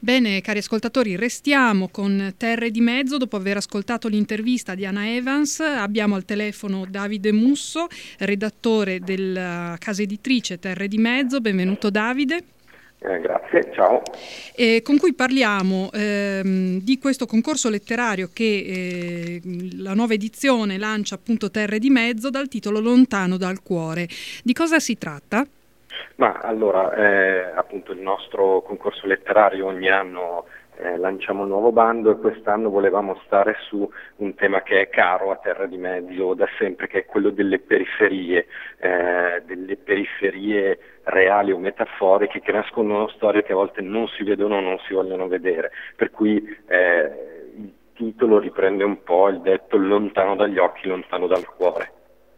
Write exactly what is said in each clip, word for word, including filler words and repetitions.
Bene, cari ascoltatori, restiamo con Terre di Mezzo. Dopo aver ascoltato l'intervista di Anna Evans, abbiamo al telefono Davide Musso, redattore della casa editrice Terre di Mezzo. Benvenuto Davide. Eh, grazie, ciao. Eh, con cui parliamo ehm, di questo concorso letterario che eh, la nuova edizione lancia appunto Terre di Mezzo dal titolo Lontano dal cuore. Di cosa si tratta? Ma allora, eh, appunto il nostro concorso letterario ogni anno eh, lanciamo un nuovo bando e quest'anno volevamo stare su un tema che è caro a Terre di Mezzo da sempre, che è quello delle periferie, eh, delle periferie reali o metaforiche che nascondono storie che a volte non si vedono o non si vogliono vedere, per cui eh, il titolo riprende un po' il detto lontano dagli occhi, lontano dal cuore.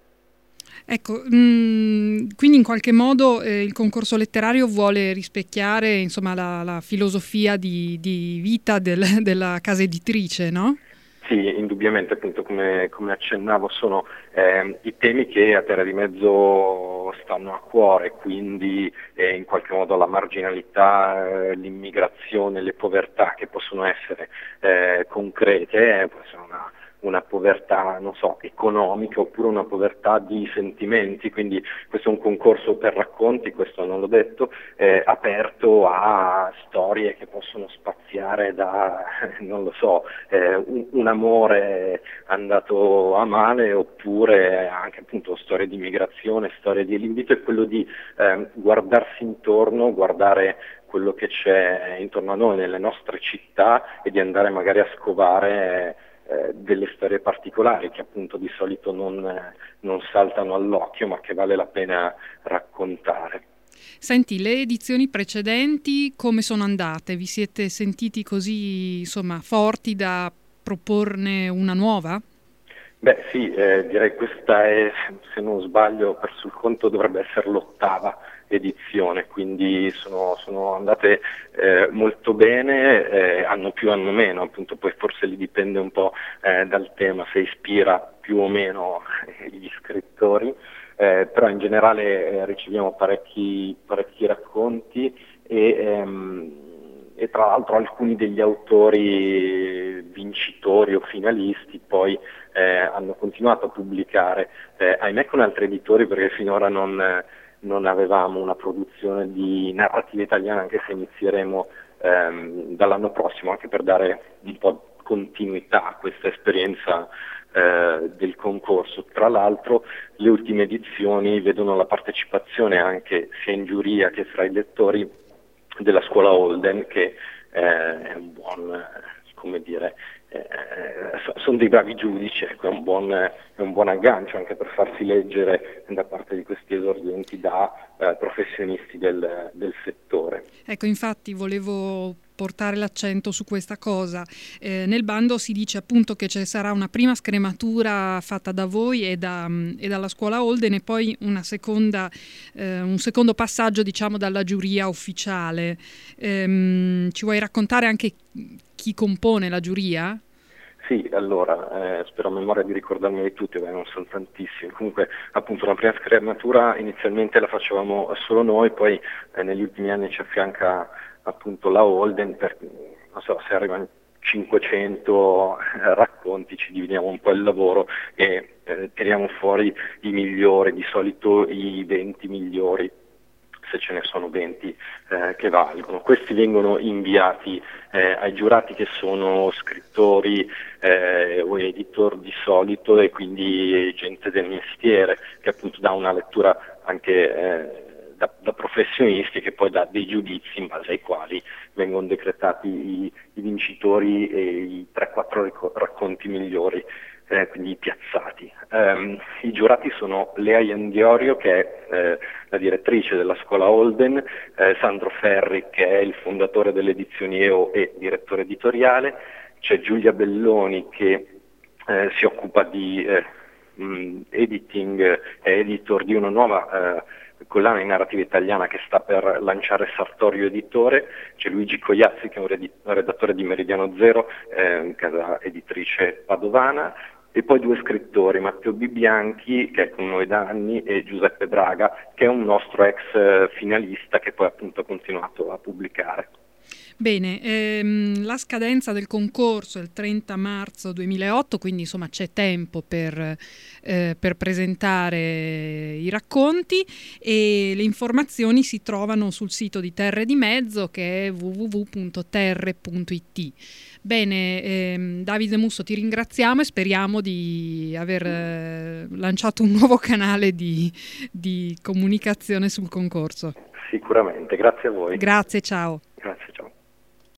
Ecco, mh, quindi in qualche modo eh, il concorso letterario vuole rispecchiare insomma la, la filosofia di, di vita del, della casa editrice, no? Sì, indubbiamente, appunto come, come accennavo sono eh, i temi che a Terra di Mezzo stanno a cuore, quindi eh, in qualche modo la marginalità, eh, l'immigrazione, le povertà che possono essere eh, concrete, eh, può essere una una povertà, non so, economica oppure una povertà di sentimenti, quindi questo è un concorso per racconti, questo non l'ho detto, eh, aperto a storie che possono spaziare da, non lo so, eh, un, un amore andato a male oppure anche appunto storie di migrazione, storie di... L'invito è quello di eh, guardarsi intorno, guardare quello che c'è intorno a noi, nelle nostre città e di andare magari a scovare Eh, delle storie particolari che appunto di solito non, eh, non saltano all'occhio ma che vale la pena raccontare. Senti, le edizioni precedenti come sono andate? Vi siete sentiti così insomma forti da proporne una nuova? Beh sì, eh, direi questa è, se non sbaglio, ho perso il conto, dovrebbe essere l'ottava edizione, quindi sono, sono andate eh, molto bene, eh, anno più anno meno, appunto poi forse lì dipende un po' eh, dal tema, se ispira più o meno gli scrittori, eh, però in generale eh, riceviamo parecchi, parecchi racconti e, ehm, e tra l'altro alcuni degli autori vincitori o finalisti poi eh, hanno continuato a pubblicare, eh, ahimè con altri editori perché finora non... Eh, non avevamo una produzione di narrativa italiana, anche se inizieremo ehm, dall'anno prossimo, anche per dare un po' di continuità a questa esperienza eh, del concorso. Tra l'altro le ultime edizioni vedono la partecipazione anche sia in giuria che fra i lettori della scuola Holden, che eh, è un buon, come dire, eh, sono dei bravi giudici, ecco, è un buon, è un buon aggancio anche per farsi leggere da parte di questi esordienti da eh, professionisti del, del settore. Ecco, infatti volevo portare l'accento su questa cosa. Eh, nel bando si dice appunto che ci sarà una prima scrematura fatta da voi e, da, e dalla scuola Holden e poi una seconda, eh, un secondo passaggio diciamo dalla giuria ufficiale. Ehm, ci vuoi raccontare anche chi compone la giuria? Sì, allora, eh, spero a memoria di ricordarmi di tutti, beh, non sono tantissimi. Comunque, appunto, una prima scrematura inizialmente la facevamo solo noi, poi eh, negli ultimi anni ci affianca appunto la Holden, per, non so, se arrivano cinquecento eh, racconti ci dividiamo un po' il lavoro e eh, tiriamo fuori i migliori, di solito i venti migliori, se ce ne sono venti eh, che valgono. Questi vengono inviati eh, ai giurati che sono scrittori eh, o editor di solito e quindi gente del mestiere che appunto dà una lettura anche eh, da, da professionisti che poi dà dei giudizi in base ai quali vengono decretati i, i vincitori e i tre quattro racconti migliori. Eh, quindi piazzati. Um, I giurati sono Lea Iandiorio, che è eh, la direttrice della scuola Holden, eh, Sandro Ferri, che è il fondatore delle edizioni E O e direttore editoriale, c'è Giulia Belloni, che eh, si occupa di eh, mh, editing, è editor di una nuova eh, collana in narrativa italiana che sta per lanciare Sartorio Editore, c'è Luigi Cogliazzi, che è un redi- redattore di Meridiano Zero, eh, casa editrice padovana, e poi due scrittori, Matteo Bibianchi, che è con noi da anni, e Giuseppe Braga, che è un nostro ex finalista che poi appunto ha continuato a pubblicare. Bene, ehm, la scadenza del concorso è il trenta marzo duemilaotto, quindi insomma c'è tempo per, eh, per presentare i racconti, e le informazioni si trovano sul sito di Terre di Mezzo, che è w w w punto terre punto i t. Bene, ehm, Davide Musso, ti ringraziamo e speriamo di aver eh, lanciato un nuovo canale di, di comunicazione sul concorso. Sicuramente, grazie a voi. Grazie, ciao.